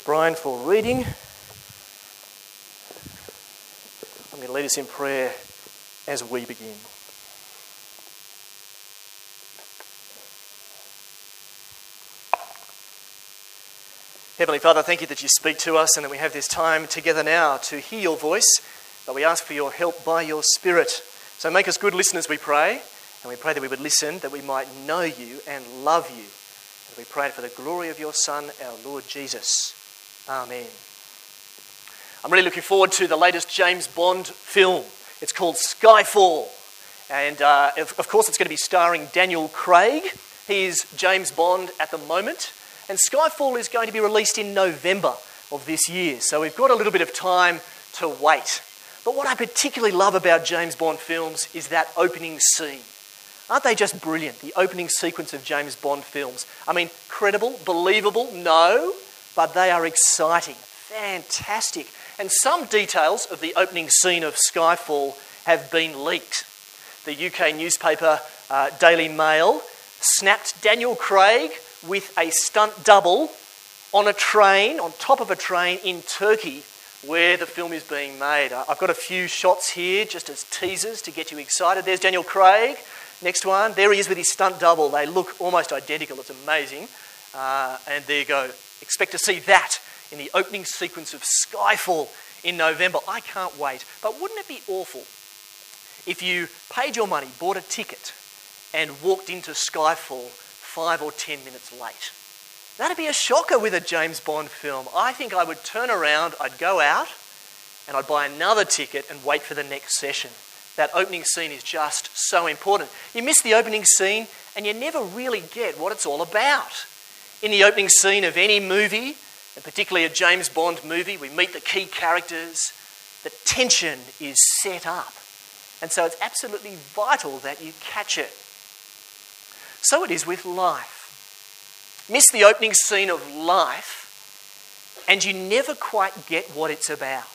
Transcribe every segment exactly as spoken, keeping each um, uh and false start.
Brian for reading. I'm going to lead us in prayer as we begin. Heavenly Father, thank you that you speak to us and that we have this time together now to hear your voice, but we ask for your help by your Spirit. So make us good listeners, we pray, and we pray that we would listen, that we might know you and love you. And we pray for the glory of your Son, our Lord Jesus. Amen. I'm really looking forward to the latest James Bond film. It's called Skyfall. And uh, of, of course it's going to be starring Daniel Craig. He is James Bond at the moment. And Skyfall is going to be released in November of this year. So we've got a little bit of time to wait. But what I particularly love about James Bond films is that opening scene. Aren't they just brilliant, the opening sequence of James Bond films? I mean, credible, believable, no, but they are exciting, fantastic. And some details of the opening scene of Skyfall have been leaked. The U K newspaper uh, Daily Mail snapped Daniel Craig with a stunt double on a train, on top of a train in Turkey, where the film is being made. I've got a few shots here just as teasers to get you excited. There's Daniel Craig. Next one, there he is with his stunt double. They look almost identical. It's amazing. Uh, and there you go. Expect to see that in the opening sequence of Skyfall in November. I can't wait. But wouldn't it be awful if you paid your money, bought a ticket, and walked into Skyfall five or ten minutes late? That'd be a shocker with a James Bond film. I think I would turn around, I'd go out, and I'd buy another ticket and wait for the next session. That opening scene is just so important. You miss the opening scene and you never really get what it's all about. In the opening scene of any movie, and particularly a James Bond movie, we meet the key characters. The tension is set up. And so it's absolutely vital that you catch it. So it is with life. Miss the opening scene of life and you never quite get what it's about.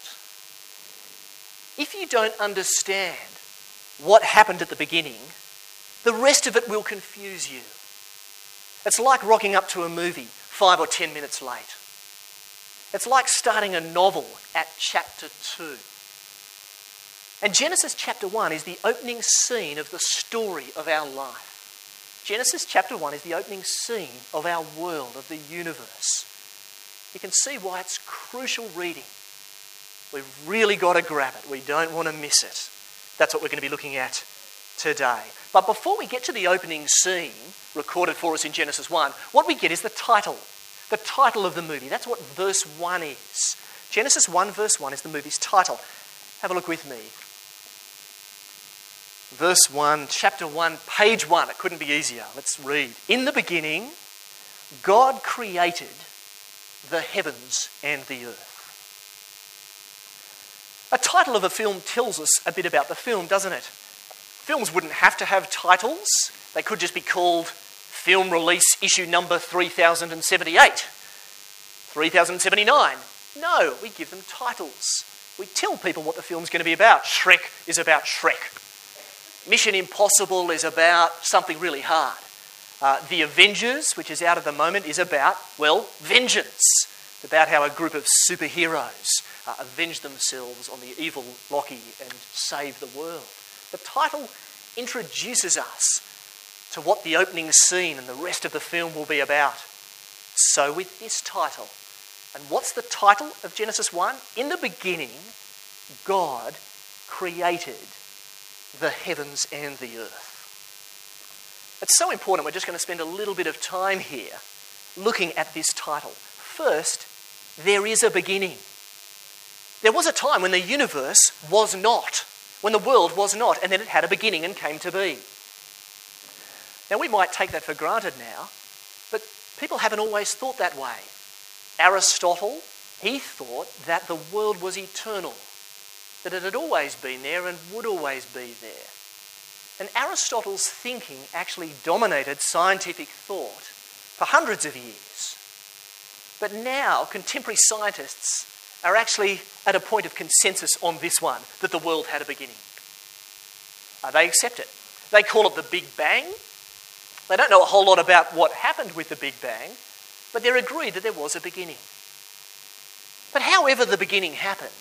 If you don't understand what happened at the beginning, the rest of it will confuse you. It's like rocking up to a movie five or ten minutes late. It's like starting a novel at chapter two. And Genesis chapter one is the opening scene of the story of our life. Genesis chapter one is the opening scene of our world, of the universe. You can see why it's crucial reading. We've really got to grab it. We don't want to miss it. That's what we're going to be looking at today. But before we get to the opening scene recorded for us in Genesis one, what we get is the title. The title of the movie. That's what verse one is. Genesis one verse one is the movie's title. Have a look with me. Verse one, chapter one, page one. It couldn't be easier. Let's read. In the beginning, God created the heavens and the earth. A title of a film tells us a bit about the film, doesn't it? Films wouldn't have to have titles. They could just be called Film Release Issue Number three thousand seventy-eight, three thousand seventy-nine. No, we give them titles. We tell people what the film's going to be about. Shrek is about Shrek. Mission Impossible is about something really hard. Uh, the Avengers, which is out at the moment, is about, well, vengeance. It's about how a group of superheroes uh, avenge themselves on the evil Loki and save the world. The title introduces us to what the opening scene and the rest of the film will be about. So with this title. And what's the title of Genesis one? In the beginning, God created the heavens and the earth. It's so important, we're just going to spend a little bit of time here looking at this title. First, there is a beginning. There was a time when the universe was not, when the world was not, and then it had a beginning and came to be. Now, we might take that for granted now, but people haven't always thought that way. Aristotle, he thought that the world was eternal, that it had always been there and would always be there. And Aristotle's thinking actually dominated scientific thought for hundreds of years. But now, contemporary scientists are actually at a point of consensus on this one, that the world had a beginning. Uh, they accept it. They call it the Big Bang. They don't know a whole lot about what happened with the Big Bang, but they're agreed that there was a beginning. But however the beginning happened,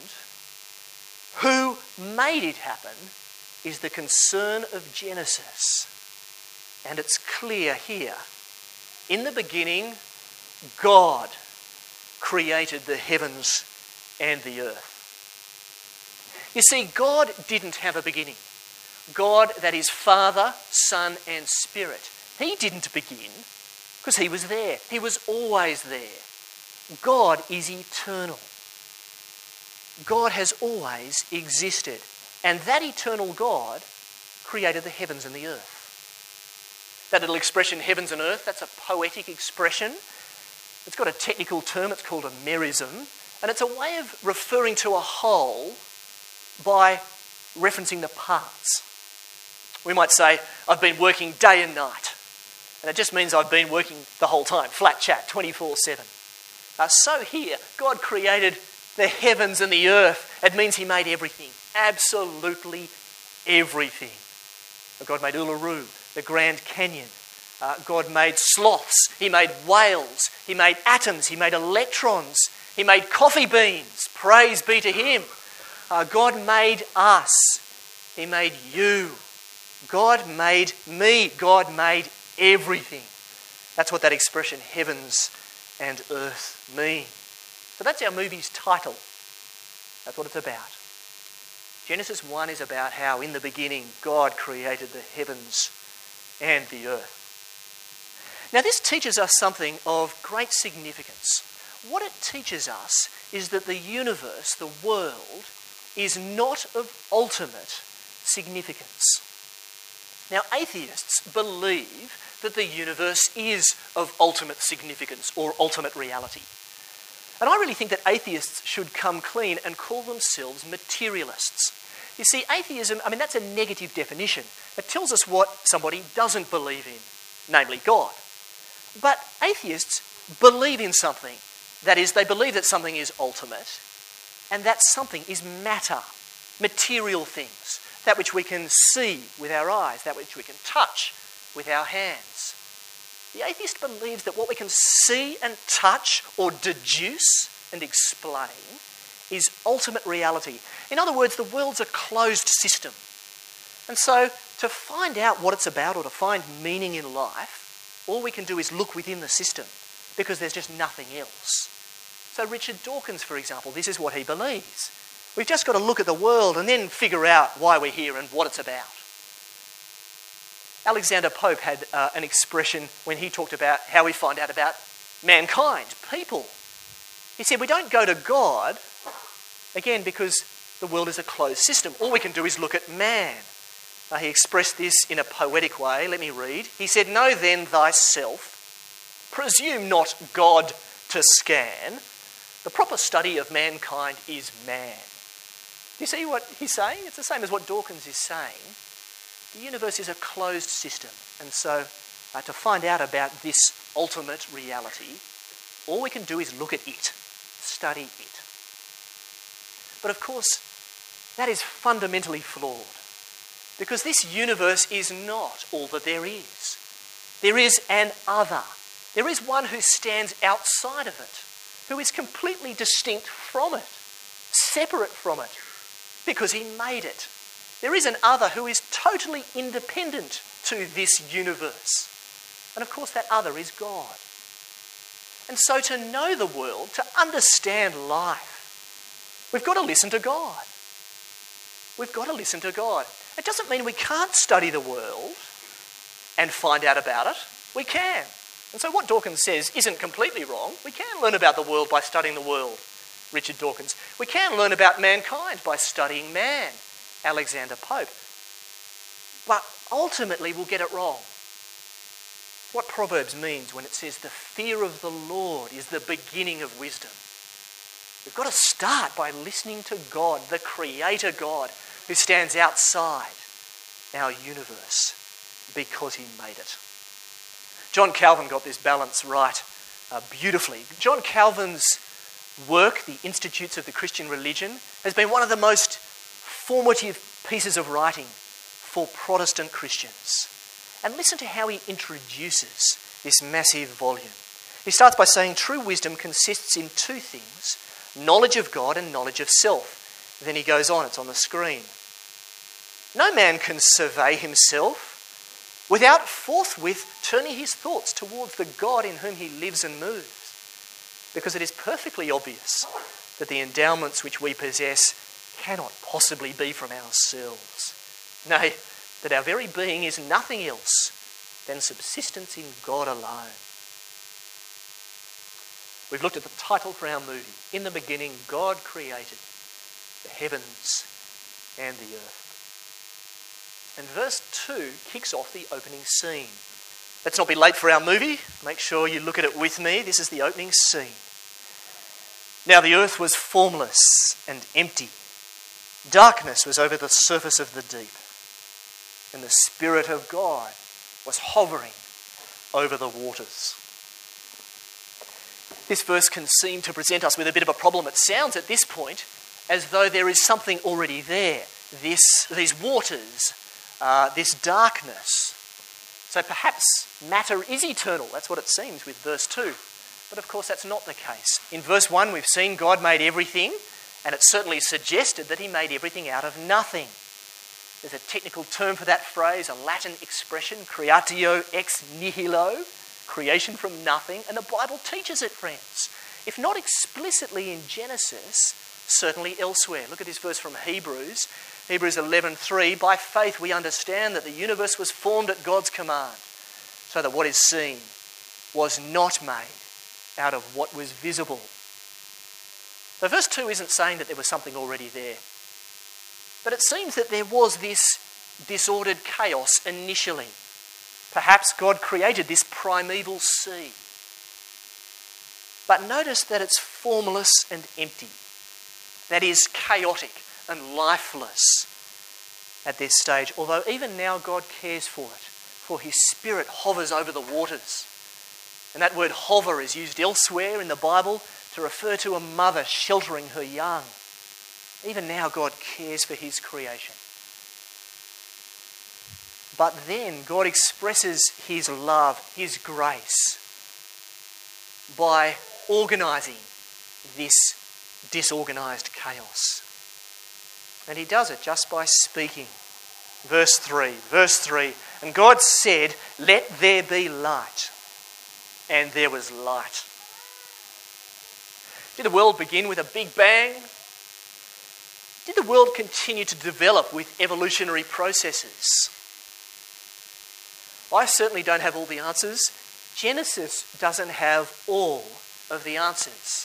who made it happen is the concern of Genesis. And it's clear here. In the beginning, God created the heavens and the earth. You see, God didn't have a beginning. God, that is Father, Son and Spirit, he didn't begin because he was there. He was always there. God is eternal. God has always existed. And that eternal God created the heavens and the earth. That little expression, heavens and earth, that's a poetic expression. It's got a technical term, it's called a merism. And it's a way of referring to a whole by referencing the parts. We might say, I've been working day and night. And it just means I've been working the whole time, flat chat, twenty-four seven. Uh, so here, God created the heavens and the earth. It means he made everything, absolutely everything. God made Uluru, the Grand Canyon. Uh, God made sloths, he made whales, he made atoms, he made electrons, he made coffee beans. Praise be to him. Uh, God made us. He made you. God made me. God made everything. That's what that expression, heavens and earth, mean. So that's our movie's title. That's what it's about. Genesis one is about how in the beginning God created the heavens and the earth. Now this teaches us something of great significance. What it teaches us is that the universe, the world, is not of ultimate significance. Now atheists believe that the universe is of ultimate significance or ultimate reality. And I really think that atheists should come clean and call themselves materialists. You see, atheism, I mean, that's a negative definition. It tells us what somebody doesn't believe in, namely God. But atheists believe in something. That is, they believe that something is ultimate, and that something is matter, material things, that which we can see with our eyes, that which we can touch with our hands. The atheist believes that what we can see and touch or deduce and explain is ultimate reality. In other words, the world's a closed system. And so to find out what it's about or to find meaning in life, all we can do is look within the system because there's just nothing else. So Richard Dawkins, for example, this is what he believes. We've just got to look at the world and then figure out why we're here and what it's about. Alexander Pope had uh, an expression when he talked about how we find out about mankind, people. He said, we don't go to God, again, because the world is a closed system. All we can do is look at man. Uh, he expressed this in a poetic way. Let me read. He said, know then thyself, presume not God to scan. The proper study of mankind is man. Do you see what he's saying? It's the same as what Dawkins is saying. The universe is a closed system, and so uh, to find out about this ultimate reality, all we can do is look at it, study it. But of course, that is fundamentally flawed, because this universe is not all that there is. There is an other. There is one who stands outside of it, who is completely distinct from it, separate from it, because he made it. There is an other who is totally independent to this universe. And of course that other is God. And so to know the world, to understand life, we've got to listen to God. We've got to listen to God. It doesn't mean we can't study the world and find out about it. We can. And so what Dawkins says isn't completely wrong. We can learn about the world by studying the world, Richard Dawkins. We can learn about mankind by studying man, Alexander Pope. But ultimately we'll get it wrong. What Proverbs means when it says the fear of the Lord is the beginning of wisdom. We've got to start by listening to God, the Creator God, who stands outside our universe because he made it. John Calvin got this balance right uh, beautifully. John Calvin's work, The Institutes of the Christian Religion, has been one of the most formative pieces of writing for Protestant Christians. And listen to how he introduces this massive volume. He starts by saying, true wisdom consists in two things. knowledge of God and knowledge of self. Then he goes on, it's on the screen. No man can survey himself without forthwith turning his thoughts towards the God in whom he lives and moves, because it is perfectly obvious that the endowments which we possess cannot possibly be from ourselves. Nay, that our very being is nothing else than subsistence in God alone. We've looked at the title for our movie. In the beginning, God created the heavens and the earth. And verse two kicks off the opening scene. Let's not be late for our movie. Make sure you look at it with me. This is the opening scene. Now the earth was formless and empty. Darkness was over the surface of the deep. And the Spirit of God was hovering over the waters. This verse can seem to present us with a bit of a problem. It sounds at this point as though there is something already there. This, these waters, uh, this darkness. So perhaps matter is eternal. That's what it seems with verse two. But of course that's not the case. In verse one we've seen God made everything, and it certainly suggested that he made everything out of nothing. There's a technical term for that phrase, a Latin expression, creatio ex nihilo, creation from nothing, and the Bible teaches it, friends. If not explicitly in Genesis, certainly elsewhere. Look at this verse from Hebrews, Hebrews eleven three. By faith we understand that the universe was formed at God's command, so that what is seen was not made out of what was visible. So verse two isn't saying that there was something already there. But it seems that there was this disordered chaos initially. Perhaps God created this primeval sea. But notice that it's formless and empty. That is chaotic and lifeless at this stage. Although even now God cares for it, for his Spirit hovers over the waters. And that word hover is used elsewhere in the Bible to refer to a mother sheltering her young. Even now God cares for his creation. But then God expresses his love, his grace, by organising this disorganised chaos. And he does it just by speaking. Verse three, verse three, and God said, "Let there be light." And there was light. Did the world begin with a big bang? Did the world continue to develop with evolutionary processes? I certainly don't have all the answers. Genesis doesn't have all of the answers.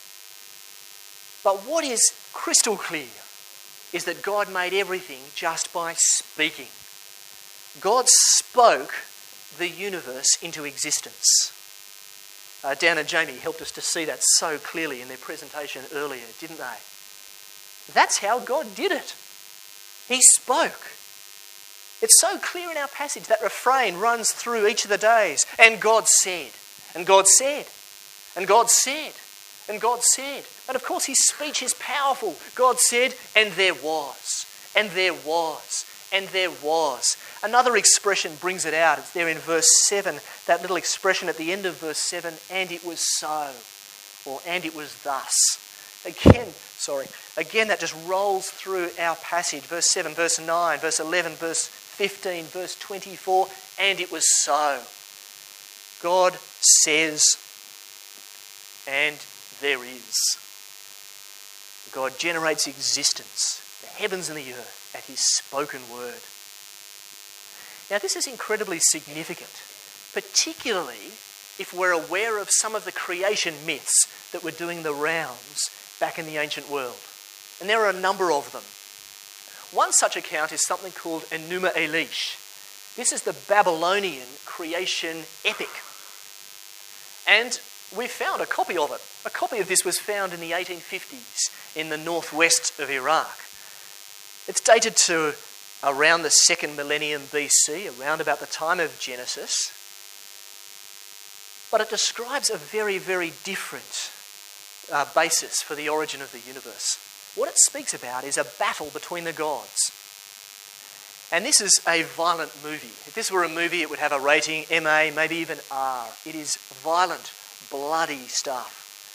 But what is crystal clear is that God made everything just by speaking. God spoke the universe into existence. Uh, Dan and Jamie helped us to see that so clearly in their presentation earlier, didn't they? That's how God did it. He spoke. It's so clear in our passage. That refrain runs through each of the days. And God said, and God said, and God said, and God said. And of course his speech is powerful. God said, and there was, and there was, and there was. Another expression brings it out. It's there in verse seven, that little expression at the end of verse seven, and it was so, or and it was thus. Again, sorry, again that just rolls through our passage. Verse seven, verse nine, verse eleven, verse fifteen, verse twenty-four, and it was so. God says, and there is. God generates existence, the heavens and the earth, at his spoken word. Now this is incredibly significant, particularly if we're aware of some of the creation myths that were doing the rounds back in the ancient world. And there are a number of them. One such account is something called Enuma Elish. This is the Babylonian creation epic. And we found a copy of it. A copy of this was found in the eighteen fifties in the northwest of Iraq. It's dated to around the second millennium B C, around about the time of Genesis. But it describes a very, very different uh, basis for the origin of the universe. What it speaks about is a battle between the gods. And this is a violent movie. If this were a movie, it would have a rating M A, maybe even R. It is violent, bloody stuff.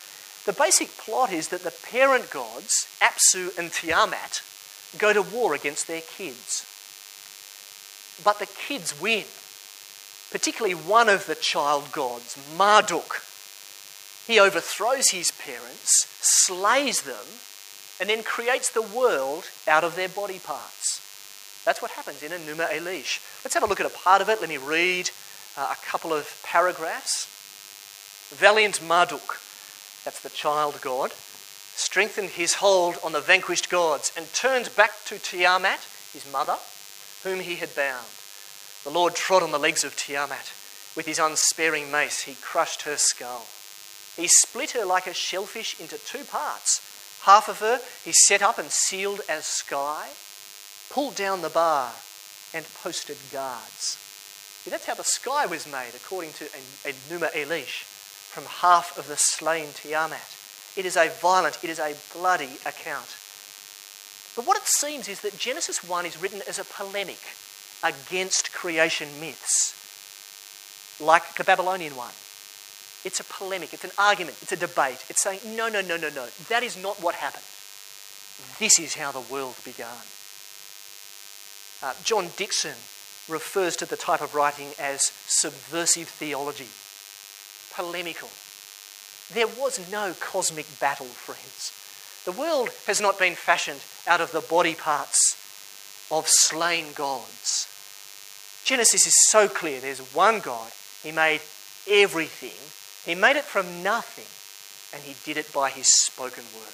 The basic plot is that the parent gods, Apsu and Tiamat, go to war against their kids. But the kids win, particularly one of the child gods, Marduk. He overthrows his parents, slays them, and then creates the world out of their body parts. That's what happens in Enuma Elish. Let's have a look at a part of it. Let me read uh, a couple of paragraphs. Valiant Marduk, that's the child god, strengthened his hold on the vanquished gods and turned back to Tiamat, his mother, whom he had bound. The Lord trod on the legs of Tiamat. With his unsparing mace, he crushed her skull. He split her like a shellfish into two parts. Half of her he set up and sealed as sky, pulled down the bar and posted guards. See, that's how the sky was made, according to Enuma Elish, from half of the slain Tiamat. It is a violent, it is a bloody account. But what it seems is that Genesis one is written as a polemic against creation myths, like the Babylonian one. It's a polemic, it's an argument, it's a debate. It's saying, no, no, no, no, no, that is not what happened. This is how the world began. Uh, John Dixon refers to the type of writing as subversive theology, polemical. There was no cosmic battle, friends. The world has not been fashioned out of the body parts of slain gods. Genesis is so clear. There's one God. He made everything. He made it from nothing, and he did it by his spoken word.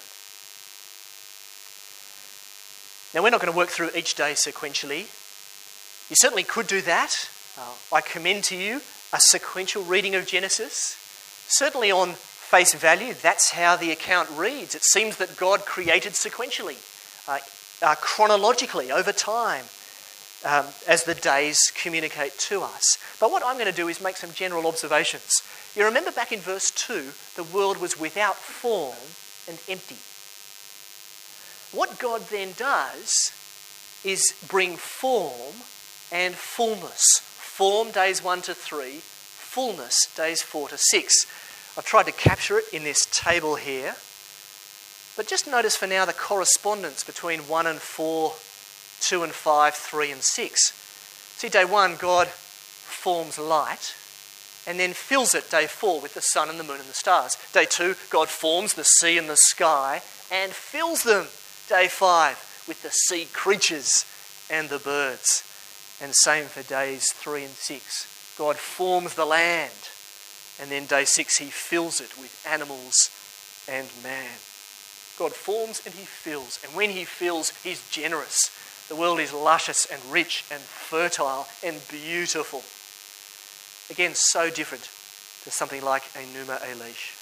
Now, we're not going to work through each day sequentially. You certainly could do that. Uh, I commend to you a sequential reading of Genesis. Certainly on face value, that's how the account reads. It seems that God created sequentially, uh, uh, chronologically, over time, um, as the days communicate to us. But what I'm going to do is make some general observations. You remember back in verse two, the world was without form and empty. What God then does is bring form and fullness. Form days one to three, fullness days four to six. I've tried to capture it in this table here. But just notice for now the correspondence between one and four, two and five, three and six. See, day one, God forms light and then fills it, day four, with the sun and the moon and the stars. Day two, God forms the sea and the sky and fills them, day five, with the sea creatures and the birds. And same for days three and six. God forms the land, and then day six he fills it with animals and man. God forms and he fills, and when he fills, he's generous. The world is luscious and rich and fertile and beautiful. Again, so different to something like Enuma Elish.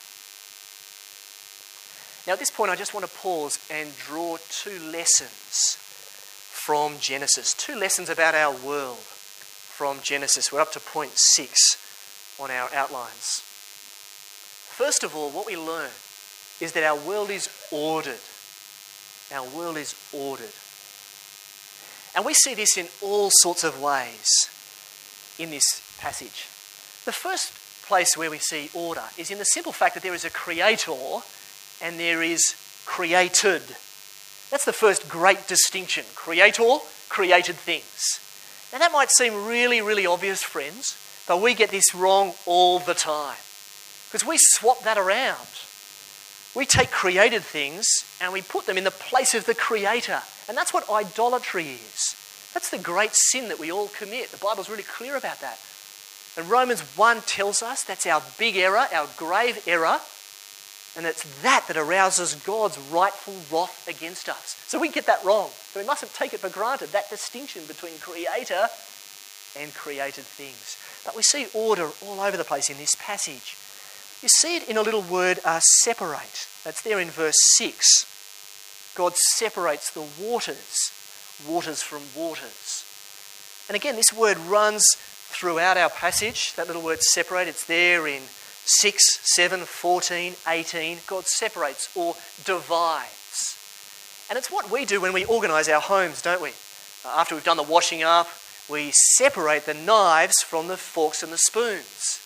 Now at this point I just want to pause and draw two lessons from Genesis. Two lessons about our world from Genesis. We're up to point six on our outlines. First of all, what we learn is that our world is ordered. Our world is ordered. And we see this in all sorts of ways in this passage. The first place where we see order is in the simple fact that there is a creator and there is created. That's the first great distinction. Creator, created things. Now that might seem really, really obvious, friends, but we get this wrong all the time. Because we swap that around. We take created things and we put them in the place of the Creator. And that's what idolatry is. That's the great sin that we all commit. The Bible's really clear about that. And Romans one tells us that's our big error, our grave error, and it's that that arouses God's rightful wrath against us. So we get that wrong. So we mustn't take it for granted, that distinction between creator and created things. But we see order all over the place in this passage. You see it in a little word, uh, separate. That's there in verse six. God separates the waters, waters from waters. And again, this word runs throughout our passage, that little word separate. It's there in six, seven, fourteen, eighteen. God separates or divides. And it's what we do when we organise our homes, don't we? After we've done the washing up, we separate the knives from the forks and the spoons.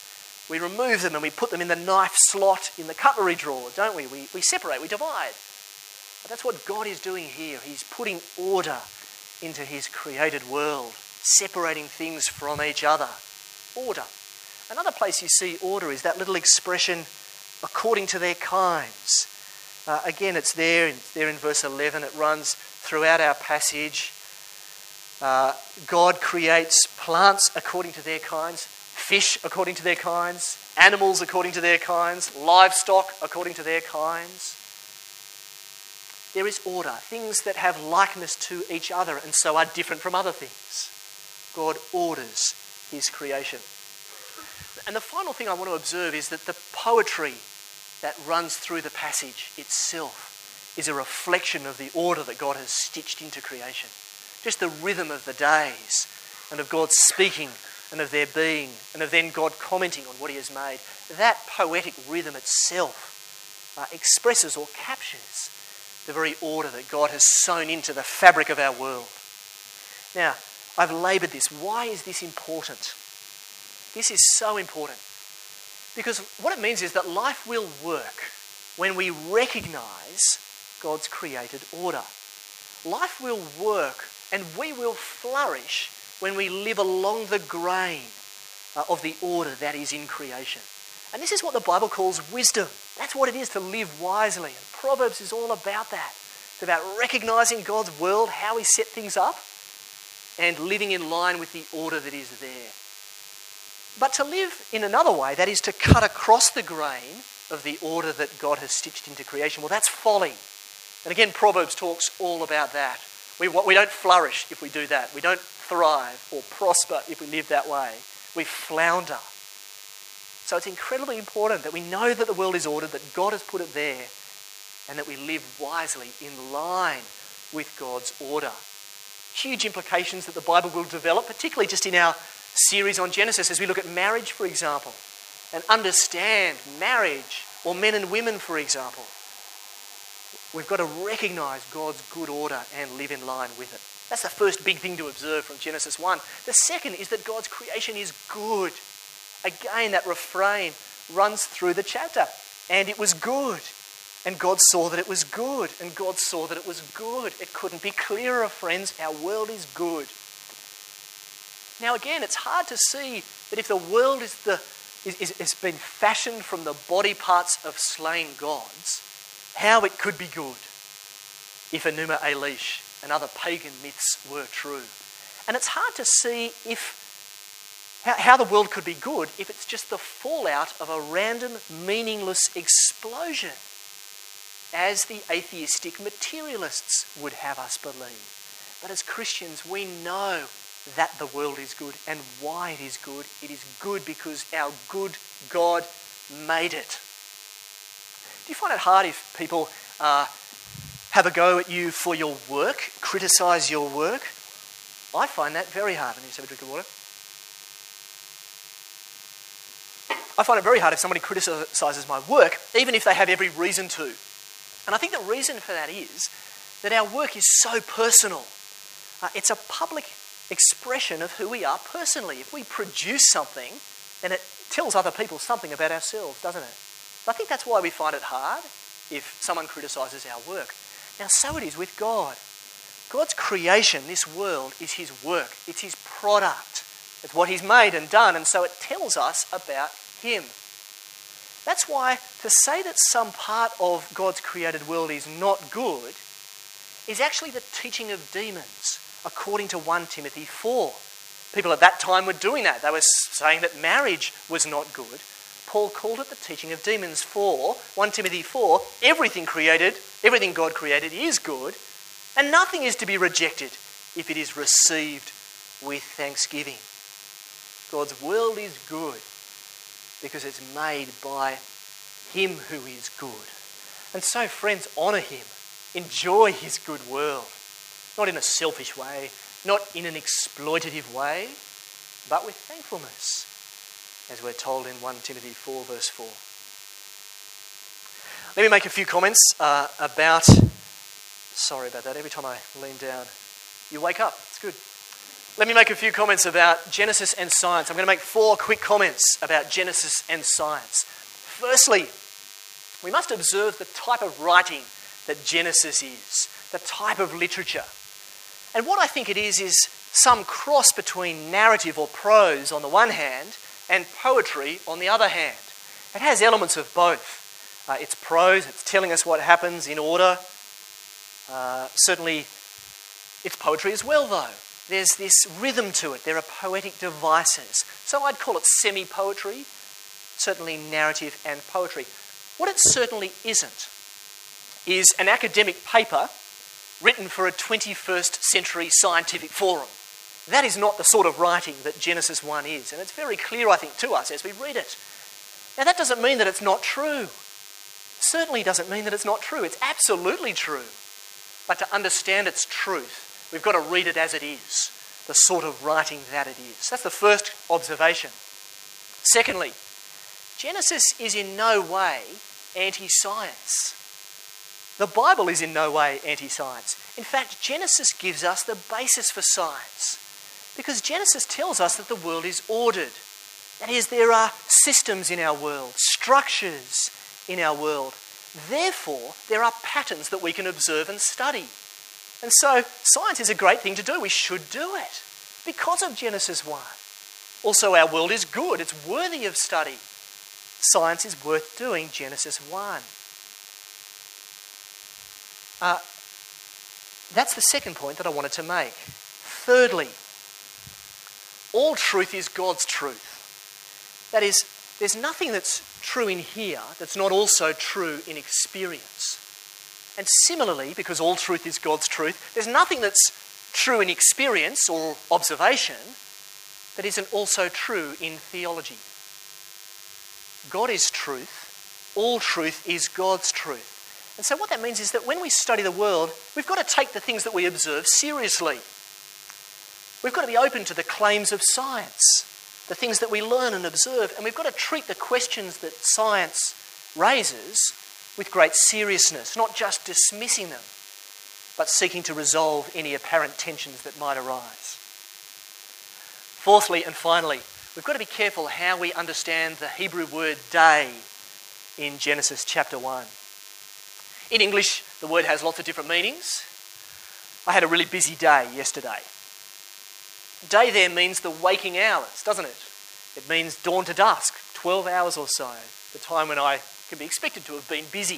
We remove them and we put them in the knife slot in the cutlery drawer, don't we? We, we separate, we divide. But that's what God is doing here. He's putting order into his created world, separating things from each other. Order. Another place you see order is that little expression, according to their kinds. Uh, again, it's there, it's there in verse eleven. It runs throughout our passage. Uh, God creates plants according to their kinds, fish according to their kinds, animals according to their kinds, livestock according to their kinds. There is order, things that have likeness to each other and so are different from other things. God orders his creation. And the final thing I want to observe is that the poetry that runs through the passage itself is a reflection of the order that God has stitched into creation. Just the rhythm of the days and of God speaking and of there being and of then God commenting on what he has made. That poetic rhythm itself uh, expresses or captures the very order that God has sewn into the fabric of our world. Now, I've laboured this. Why is this important? This is so important because what it means is that life will work when we recognise God's created order. Life will work and we will flourish when we live along the grain uh, of the order that is in creation. And this is what the Bible calls wisdom. That's what it is to live wisely. And Proverbs is all about that. It's about recognising God's world, how he set things up, and living in line with the order that is there. But to live in another way, that is to cut across the grain of the order that God has stitched into creation, well, that's folly. And again, Proverbs talks all about that. We, we don't flourish if we do that. We don't thrive or prosper if we live that way. We flounder. So it's incredibly important that we know that the world is ordered, that God has put it there, and that we live wisely in line with God's order. Huge implications that the Bible will develop, particularly just in our series on Genesis as we look at marriage, for example, and understand marriage, or men and women, for example. We've got to recognise God's good order and live in line with it. That's the first big thing to observe from Genesis one. The second is that God's creation is good. Again, that refrain runs through the chapter. And it was good. And God saw that it was good. And God saw that it was good. It couldn't be clearer, friends. Our world is good. Now again, it's hard to see that if the world is the is, is, has been fashioned from the body parts of slain gods, how it could be good if Enuma Elish and other pagan myths were true. And it's hard to see if how, how the world could be good if it's just the fallout of a random, meaningless explosion, as the atheistic materialists would have us believe. But as Christians, we know that the world is good. And why it is good? It is good because our good God made it. Do you find it hard if people uh, have a go at you for your work, criticise your work? I find that very hard. Let me just have a drink of water. I find it very hard if somebody criticises my work, even if they have every reason to. And I think the reason for that is that our work is so personal. Uh, it's a public expression of who we are personally. If we produce something, then it tells other people something about ourselves, doesn't it? I think that's why we find it hard if someone criticises our work. Now, so it is with God. God's creation, this world, is his work. It's his product. It's what he's made and done, and so it tells us about him. That's why to say that some part of God's created world is not good is actually the teaching of demons, according to First Timothy four. People at that time were doing that. They were saying that marriage was not good. Paul called it the teaching of demons. For First Timothy four, everything created, everything God created is good, and nothing is to be rejected if it is received with thanksgiving. God's world is good because it's made by him who is good. And so, friends, honour him. Enjoy his good world. Not in a selfish way, not in an exploitative way, but with thankfulness, as we're told in First Timothy four, verse four. Let me make a few comments uh, about... Sorry about that. Every time I lean down, you wake up. It's good. Let me make a few comments about Genesis and science. I'm going to make four quick comments about Genesis and science. Firstly, we must observe the type of writing that Genesis is, the type of literature. And what I think it is is some cross between narrative or prose on the one hand and poetry on the other hand. It has elements of both. Uh, it's prose, it's telling us what happens in order. Uh, certainly, it's poetry as well, though. There's this rhythm to it. There are poetic devices. So I'd call it semi-poetry, certainly narrative and poetry. What it certainly isn't is an academic paper written for a twenty-first century scientific forum. That is not the sort of writing that Genesis one is, and it's very clear, I think, to us as we read it. Now, that doesn't mean that it's not true. It certainly doesn't mean that it's not true. It's absolutely true. But to understand its truth, we've got to read it as it is, the sort of writing that it is. That's the first observation. Secondly, Genesis is in no way anti-science. The Bible is in no way anti-science. In fact, Genesis gives us the basis for science, because Genesis tells us that the world is ordered. That is, there are systems in our world, structures in our world. Therefore, there are patterns that we can observe and study. And so, science is a great thing to do. We should do it because of Genesis one. Also, our world is good. It's worthy of study. Science is worth doing, Genesis one. Uh, that's the second point that I wanted to make. Thirdly, all truth is God's truth. That is, there's nothing that's true in here that's not also true in experience. And similarly, because all truth is God's truth, there's nothing that's true in experience or observation that isn't also true in theology. God is truth. All truth is God's truth. And so what that means is that when we study the world, we've got to take the things that we observe seriously. We've got to be open to the claims of science, the things that we learn and observe, and we've got to treat the questions that science raises with great seriousness, not just dismissing them, but seeking to resolve any apparent tensions that might arise. Fourthly and finally, we've got to be careful how we understand the Hebrew word day in Genesis chapter one. In English, the word has lots of different meanings. I had a really busy day yesterday. Day there means the waking hours, doesn't it? It means dawn to dusk, twelve hours or so, the time when I can be expected to have been busy.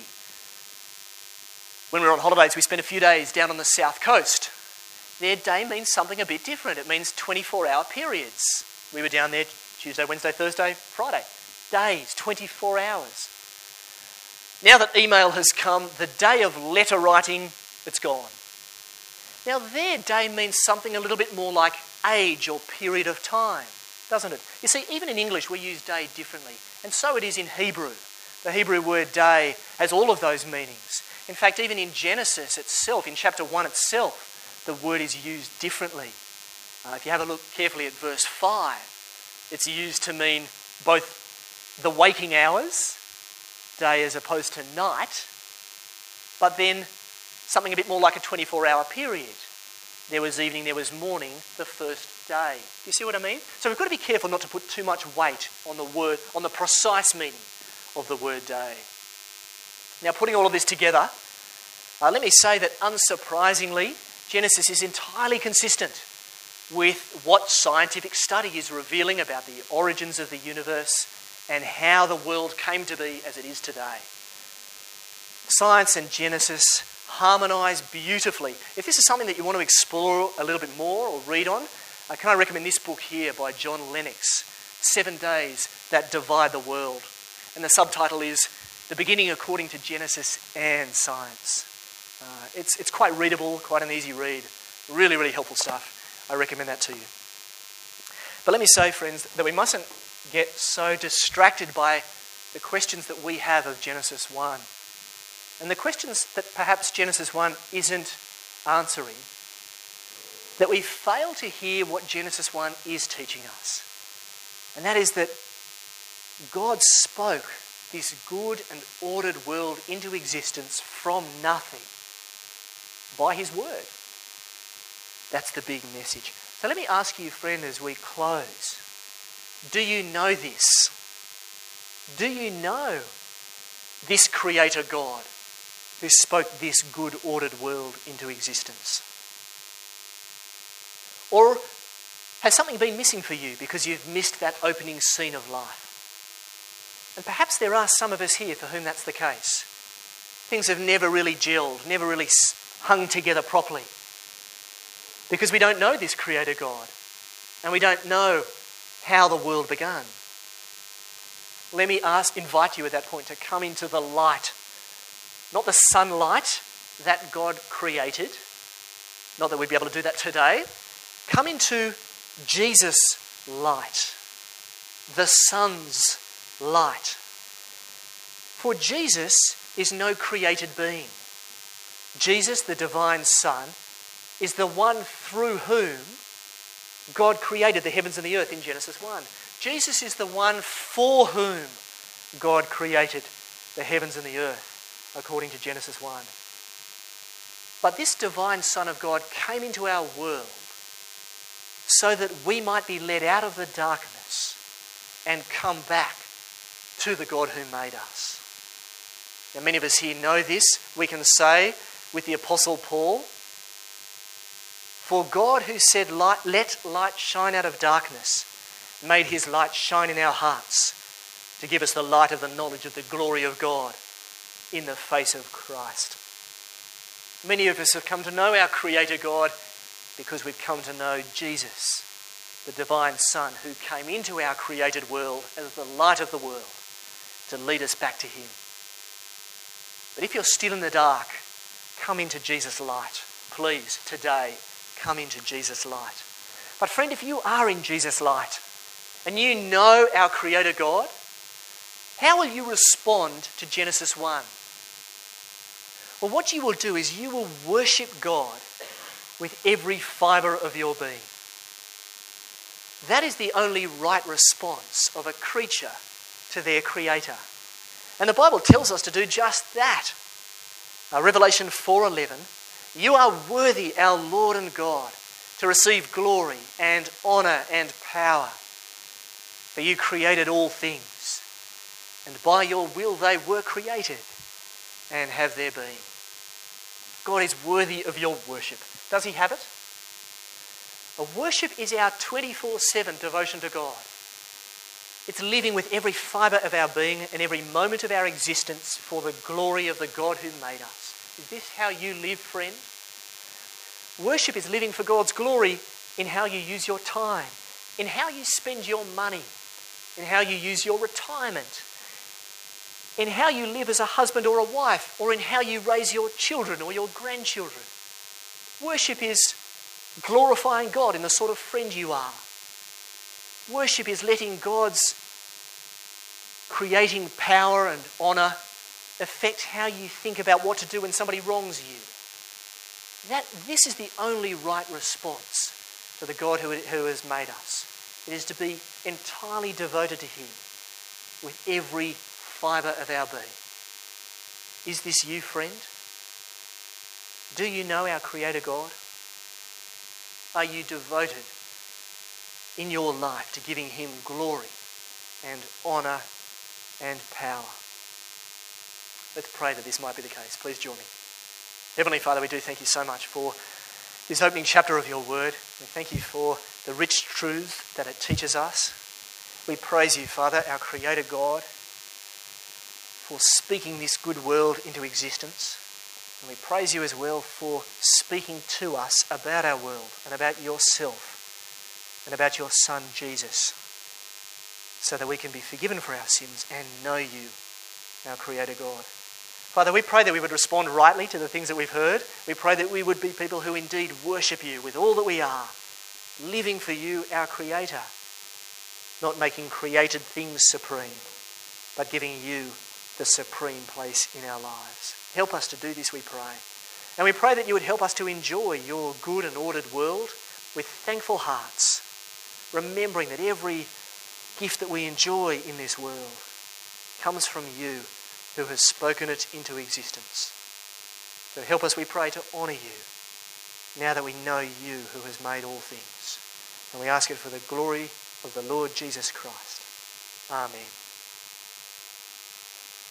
When we were on holidays, we spent a few days down on the south coast. Their day means something a bit different. It means twenty-four hour periods. We were down there Tuesday, Wednesday, Thursday, Friday. Days, twenty-four hours. Now that email has come, the day of letter writing, it's gone. Now their day means something a little bit more like age or period of time, doesn't it? You see, even in English we use day differently, and so it is in Hebrew. The Hebrew word day has all of those meanings. In fact, even in Genesis itself, in chapter one itself, the word is used differently. Uh, if you have a look carefully at verse five, it's used to mean both the waking hours, day as opposed to night, but then something a bit more like a twenty-four hour period. There was evening, there was morning, the first day. Do you see what I mean? So we've got to be careful not to put too much weight on the word, on the precise meaning of the word day. Now, putting all of this together, uh, let me say that unsurprisingly, Genesis is entirely consistent with what scientific study is revealing about the origins of the universe and how the world came to be as it is today. Science and Genesis harmonise beautifully. If this is something that you want to explore a little bit more or read on, uh, can I recommend this book here by John Lennox, Seven Days That Divide the World. And the subtitle is The Beginning According to Genesis and Science. Uh, it's, it's quite readable, quite an easy read. Really, really helpful stuff. I recommend that to you. But let me say, friends, that we mustn't get so distracted by the questions that we have of Genesis one. And the questions that perhaps Genesis one isn't answering, that we fail to hear what Genesis one is teaching us. And that is that God spoke this good and ordered world into existence from nothing by his word. That's the big message. So let me ask you, friend, as we close, do you know this? Do you know this Creator God who spoke this good ordered world into existence? Or has something been missing for you because you've missed that opening scene of life? And perhaps there are some of us here for whom that's the case. Things have never really gelled, never really hung together properly, because we don't know this Creator God and we don't know how the world began. Let me ask, invite you at that point to come into the light, not the sunlight that God created, not that we'd be able to do that today. Come into Jesus' light, the Son's light. For Jesus is no created being. Jesus, the divine Son, is the one through whom God created the heavens and the earth in Genesis one. Jesus is the one for whom God created the heavens and the earth, according to Genesis one. But this divine Son of God came into our world so that we might be led out of the darkness and come back to the God who made us. Now, many of us here know this. We can say with the Apostle Paul, "For God who said, let light shine out of darkness, made his light shine in our hearts to give us the light of the knowledge of the glory of God in the face of Christ." Many of us have come to know our Creator God because we've come to know Jesus, the divine Son, who came into our created world as the light of the world to lead us back to him. But if you're still in the dark, come into Jesus' light. Please, today, come into Jesus' light. But friend, if you are in Jesus' light and you know our Creator God, how will you respond to Genesis one? Well, what you will do is you will worship God with every fibre of your being. That is the only right response of a creature to their Creator. And the Bible tells us to do just that. Uh, Revelation four eleven, "You are worthy, our Lord and God, to receive glory and honour and power. For you created all things, and by your will they were created and have their being." God is worthy of your worship. Does he have it? A worship is our twenty-four seven devotion to God. It's living with every fibre of our being and every moment of our existence for the glory of the God who made us. Is this how you live, friend? Worship is living for God's glory in how you use your time, in how you spend your money, in how you use your retirement, in how you live as a husband or a wife, or in how you raise your children or your grandchildren. Worship is glorifying God in the sort of friend you are. Worship is letting God's creating power and honour affect how you think about what to do when somebody wrongs you. That, this is the only right response to the God who, who has made us. It is to be entirely devoted to him with every fibre of our being. Is this you, friend? Do you know our Creator God? Are you devoted in your life to giving him glory and honour and power? Let's pray that this might be the case. Please join me. Heavenly Father, we do thank you so much for this opening chapter of your word. We thank you for the rich truths that it teaches us. We praise you, Father, our Creator God, for speaking this good world into existence. And we praise you as well for speaking to us about our world and about yourself and about your Son, Jesus, so that we can be forgiven for our sins and know you, our Creator God. Father, we pray that we would respond rightly to the things that we've heard. We pray that we would be people who indeed worship you with all that we are, living for you, our Creator, not making created things supreme, but giving you the supreme place in our lives. Help us to do this, we pray. And we pray that you would help us to enjoy your good and ordered world with thankful hearts, remembering that every gift that we enjoy in this world comes from you, who has spoken it into existence. So help us, we pray, to honour you now that we know you who has made all things. And we ask it for the glory of the Lord Jesus Christ. Amen.